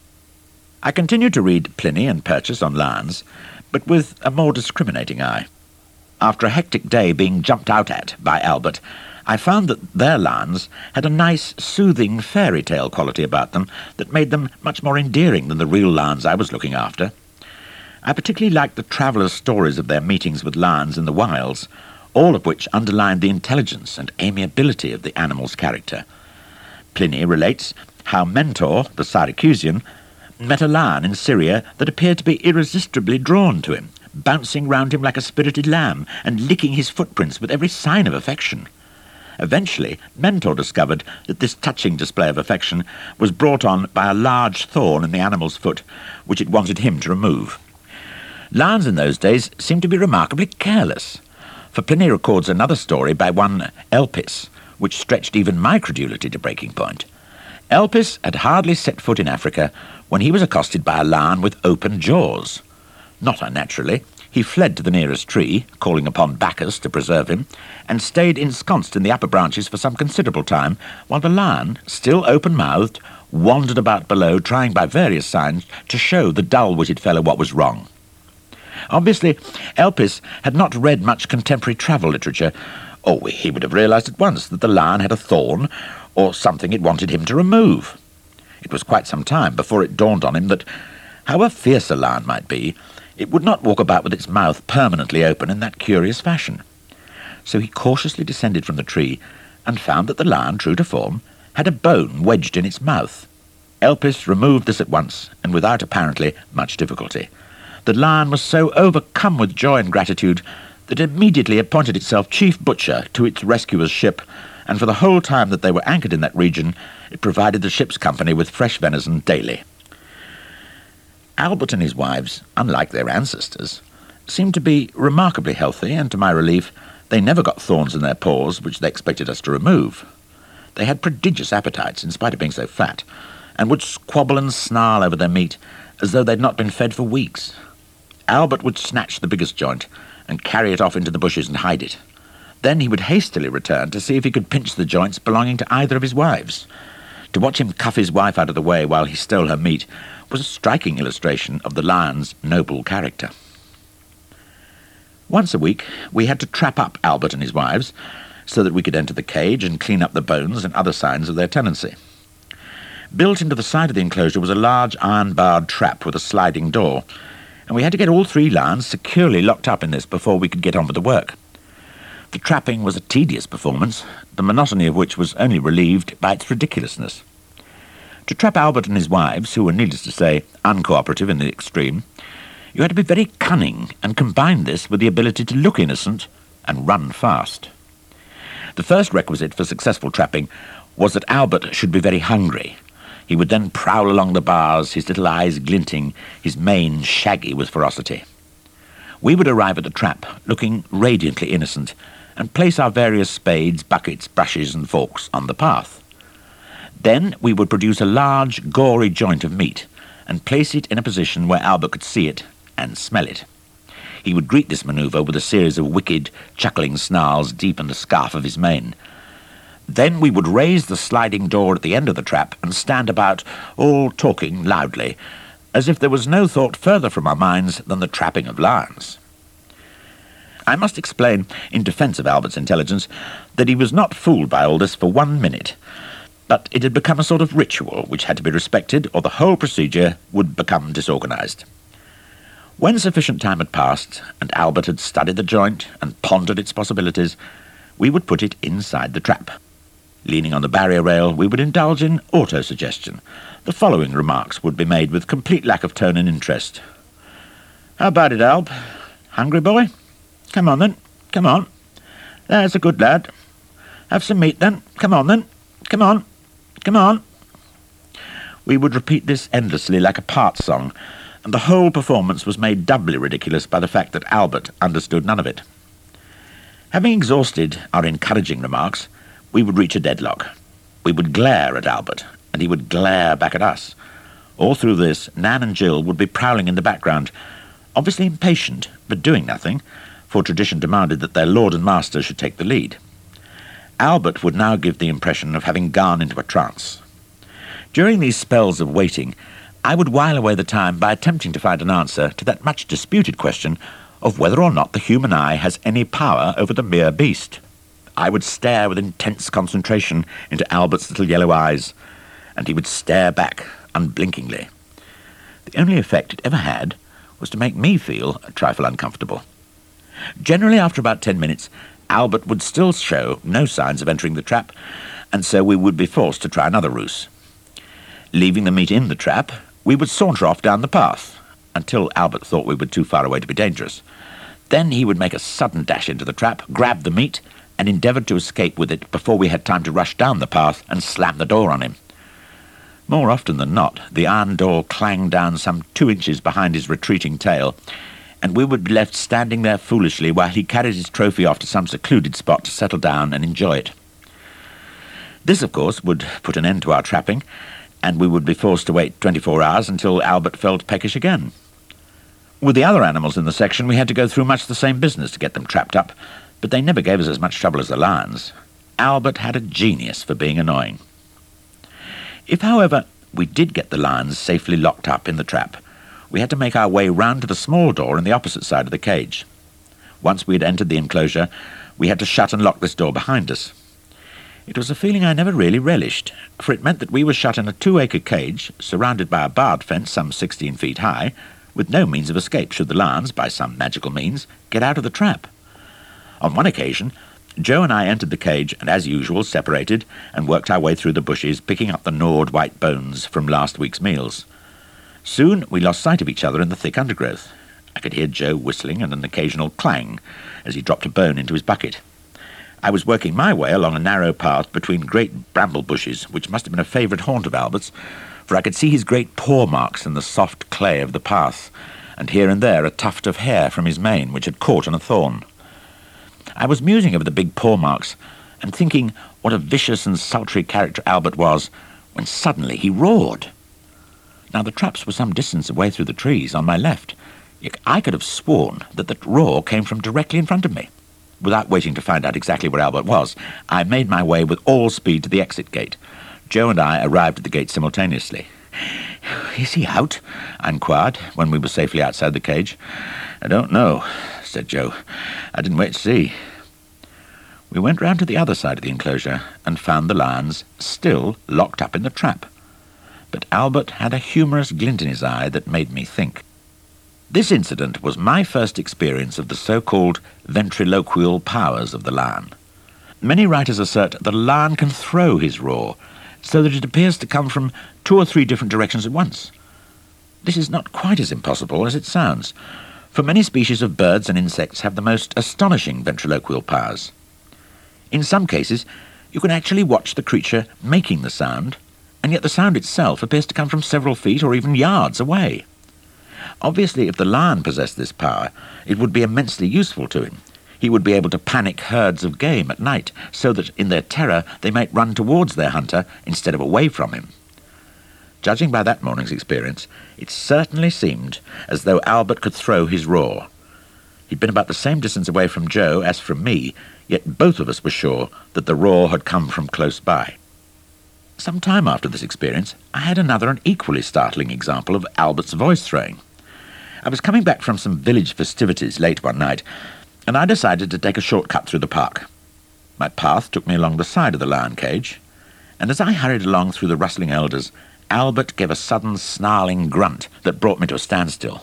I continued to read Pliny and Purchas on lions, but with a more discriminating eye. After a hectic day being jumped out at by Albert, I found that their lions had a nice, soothing fairy tale quality about them that made them much more endearing than the real lions I was looking after. I particularly liked the travellers' stories of their meetings with lions in the wilds, all of which underlined the intelligence and amiability of the animal's character. Pliny relates how Mentor, the Syracusian, met a lion in Syria that appeared to be irresistibly drawn to him, bouncing round him like a spirited lamb and licking his footprints with every sign of affection. Eventually, Mentor discovered that this touching display of affection was brought on by a large thorn in the animal's foot, which it wanted him to remove. Lions in those days seemed to be remarkably careless, for Pliny records another story by one Elpis, which stretched even my credulity to breaking point. Elpis had hardly set foot in Africa when he was accosted by a lion with open jaws. Not unnaturally, he fled to the nearest tree, calling upon Bacchus to preserve him, and stayed ensconced in the upper branches for some considerable time, while the lion, still open-mouthed, wandered about below, trying by various signs to show the dull-witted fellow what was wrong. Obviously, Elpis had not read much contemporary travel literature, or he would have realized at once that the lion had a thorn, or something it wanted him to remove. It was quite some time before it dawned on him that, however fierce a lion might be, it would not walk about with its mouth permanently open in that curious fashion. So he cautiously descended from the tree and found that the lion, true to form, had a bone wedged in its mouth. Elpis removed this at once, and without apparently much difficulty. The lion was so overcome with joy and gratitude that it immediately appointed itself chief butcher to its rescuer's ship, and for the whole time that they were anchored in that region, it provided the ship's company with fresh venison daily. Albert and his wives, unlike their ancestors, seemed to be remarkably healthy, and to my relief, they never got thorns in their paws which they expected us to remove. They had prodigious appetites, in spite of being so fat, and would squabble and snarl over their meat as though they'd not been fed for weeks. Albert would snatch the biggest joint and carry it off into the bushes and hide it. Then he would hastily return to see if he could pinch the joints belonging to either of his wives. To watch him cuff his wife out of the way while he stole her meat was a striking illustration of the lion's noble character. Once a week, we had to trap up Albert and his wives so that we could enter the cage and clean up the bones and other signs of their tenancy. Built into the side of the enclosure was a large iron-barred trap with a sliding door, and we had to get all three lions securely locked up in this before we could get on with the work. The trapping was a tedious performance, the monotony of which was only relieved by its ridiculousness. To trap Albert and his wives, who were, needless to say, uncooperative in the extreme, you had to be very cunning and combine this with the ability to look innocent and run fast. The first requisite for successful trapping was that Albert should be very hungry. He would then prowl along the bars, his little eyes glinting, his mane shaggy with ferocity. We would arrive at the trap, looking radiantly innocent, and place our various spades, buckets, brushes, and forks on the path. Then we would produce a large, gory joint of meat, and place it in a position where Albert could see it and smell it. He would greet this manoeuvre with a series of wicked, chuckling snarls deep in the scarf of his mane. Then we would raise the sliding door at the end of the trap and stand about, all talking loudly, as if there was no thought further from our minds than the trapping of lions. I must explain, in defence of Albert's intelligence, that he was not fooled by all this for 1 minute, but it had become a sort of ritual which had to be respected, or the whole procedure would become disorganized. When sufficient time had passed, and Albert had studied the joint and pondered its possibilities, we would put it inside the trap. Leaning on the barrier rail, we would indulge in autosuggestion. The following remarks would be made with complete lack of tone and interest. "How about it, Alb? Hungry, boy? Come on, then. Come on. There's a good lad. Have some meat, then. Come on, then. Come on. Come on." We would repeat this endlessly like a part song, and the whole performance was made doubly ridiculous by the fact that Albert understood none of it. Having exhausted our encouraging remarks, we would reach a deadlock. We would glare at Albert, and he would glare back at us. All through this, Nan and Jill would be prowling in the background, obviously impatient, but doing nothing, for tradition demanded that their lord and master should take the lead. Albert would now give the impression of having gone into a trance. During these spells of waiting, I would while away the time by attempting to find an answer to that much disputed question of whether or not the human eye has any power over the mere beast. I would stare with intense concentration into Albert's little yellow eyes, and he would stare back unblinkingly. The only effect it ever had was to make me feel a trifle uncomfortable. Generally, after about 10 minutes, Albert would still show no signs of entering the trap, and so we would be forced to try another ruse. Leaving the meat in the trap, we would saunter off down the path, until Albert thought we were too far away to be dangerous. Then he would make a sudden dash into the trap, grab the meat, and endeavoured to escape with it before we had time to rush down the path and slam the door on him. More often than not, the iron door clanged down some 2 inches behind his retreating tail, and we would be left standing there foolishly while he carried his trophy off to some secluded spot to settle down and enjoy it. This, of course, would put an end to our trapping, and we would be forced to wait 24 hours until Albert felt peckish again. With the other animals in the section, we had to go through much the same business to get them trapped up, but they never gave us as much trouble as the lions. Albert had a genius for being annoying. If, however, we did get the lions safely locked up in the trap, we had to make our way round to the small door in the opposite side of the cage. Once we had entered the enclosure, we had to shut and lock this door behind us. It was a feeling I never really relished, for it meant that we were shut in a 2-acre cage, surrounded by a barred fence some 16 feet high, with no means of escape should the lions, by some magical means, get out of the trap. On one occasion, Joe and I entered the cage and, as usual, separated and worked our way through the bushes, picking up the gnawed white bones from last week's meals. Soon we lost sight of each other in the thick undergrowth. I could hear Joe whistling and an occasional clang as he dropped a bone into his bucket. I was working my way along a narrow path between great bramble bushes, which must have been a favourite haunt of Albert's, for I could see his great paw marks in the soft clay of the path, and here and there a tuft of hair from his mane which had caught on a thorn. I was musing over the big paw marks and thinking what a vicious and sultry character Albert was, when suddenly he roared. Now the traps were some distance away through the trees on my left, yet I could have sworn that the roar came from directly in front of me. Without waiting to find out exactly where Albert was, I made my way with all speed to the exit gate. Joe and I arrived at the gate simultaneously. "Is he out?" I inquired when we were safely outside the cage. "I don't know," said Joe. "I didn't wait to see." We went round to the other side of the enclosure and found the lions still locked up in the trap. But Albert had a humorous glint in his eye that made me think. This incident was my first experience of the so-called ventriloquial powers of the lion. Many writers assert that a lion can throw his roar, so that it appears to come from 2 or 3 different directions at once. This is not quite as impossible as it sounds, for many species of birds and insects have the most astonishing ventriloquial powers. In some cases, you can actually watch the creature making the sound, and yet the sound itself appears to come from several feet or even yards away. Obviously, if the lion possessed this power, it would be immensely useful to him. He would be able to panic herds of game at night, so that in their terror they might run towards their hunter instead of away from him. Judging by that morning's experience, it certainly seemed as though Albert could throw his roar. He'd been about the same distance away from Joe as from me, yet both of us were sure that the roar had come from close by. Some time after this experience, I had another and equally startling example of Albert's voice throwing. I was coming back from some village festivities late one night, and I decided to take a short cut through the park. My path took me along the side of the lion cage, and as I hurried along through the rustling elders, Albert gave a sudden snarling grunt that brought me to a standstill.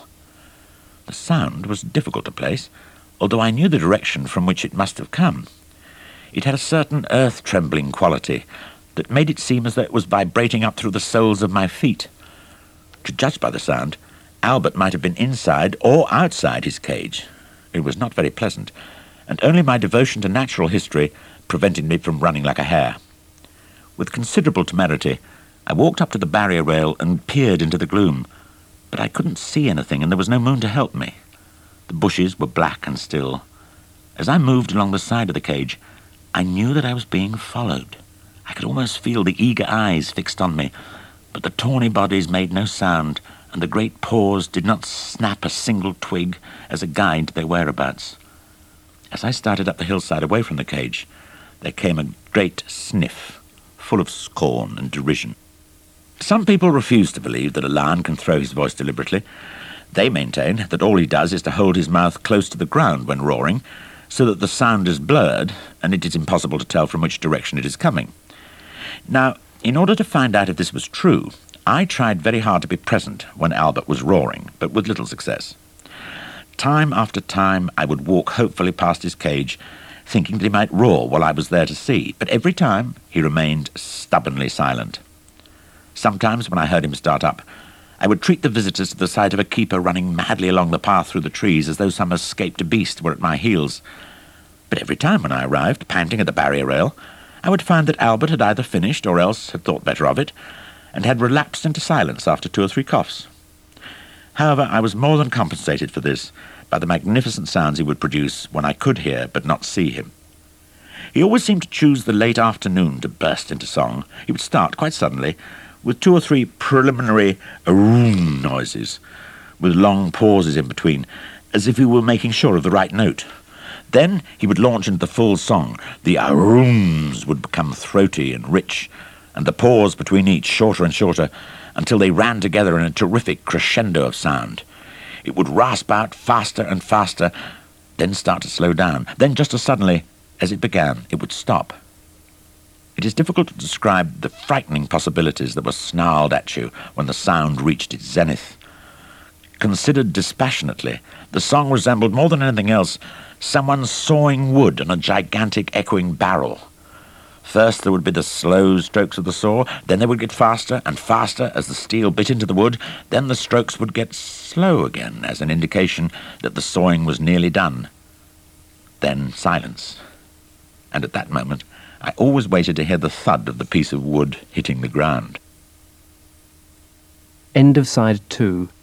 The sound was difficult to place, although I knew the direction from which it must have come. It had a certain earth-trembling quality that made it seem as though it was vibrating up through the soles of my feet. To judge by the sound, Albert might have been inside or outside his cage. It was not very pleasant, and only my devotion to natural history prevented me from running like a hare. With considerable temerity, I walked up to the barrier rail and peered into the gloom, but I couldn't see anything, and there was no moon to help me. The bushes were black and still. As I moved along the side of the cage, I knew that I was being followed. I could almost feel the eager eyes fixed on me, but the tawny bodies made no sound, and the great paws did not snap a single twig as a guide to their whereabouts. As I started up the hillside away from the cage, there came a great sniff, full of scorn and derision. Some people refuse to believe that a lion can throw his voice deliberately. They maintain that all he does is to hold his mouth close to the ground when roaring, so that the sound is blurred and it is impossible to tell from which direction it is coming. Now, in order to find out if this was true, I tried very hard to be present when Albert was roaring, but with little success. Time after time I would walk hopefully past his cage, thinking that he might roar while I was there to see, but every time he remained stubbornly silent. Sometimes when I heard him start up, I would treat the visitors to the sight of a keeper running madly along the path through the trees as though some escaped beast were at my heels. But every time when I arrived, panting at the barrier rail, I would find that Albert had either finished or else had thought better of it, and had relapsed into silence after 2 or 3 coughs. However, I was more than compensated for this by the magnificent sounds he would produce when I could hear but not see him. He always seemed to choose the late afternoon to burst into song. He would start, quite suddenly, with 2 or 3 preliminary aroom noises, with long pauses in between, as if he were making sure of the right note. Then he would launch into the full song. The arooms would become throaty and rich, and the pause between each shorter and shorter, until they ran together in a terrific crescendo of sound. It would rasp out faster and faster, then start to slow down. Then just as suddenly as it began, it would stop. It is difficult to describe the frightening possibilities that were snarled at you when the sound reached its zenith. Considered dispassionately, the song resembled more than anything else someone sawing wood on a gigantic echoing barrel. First there would be the slow strokes of the saw, then they would get faster and faster as the steel bit into the wood, then the strokes would get slow again as an indication that the sawing was nearly done. Then silence. And at that moment I always waited to hear the thud of the piece of wood hitting the ground. End of side 2.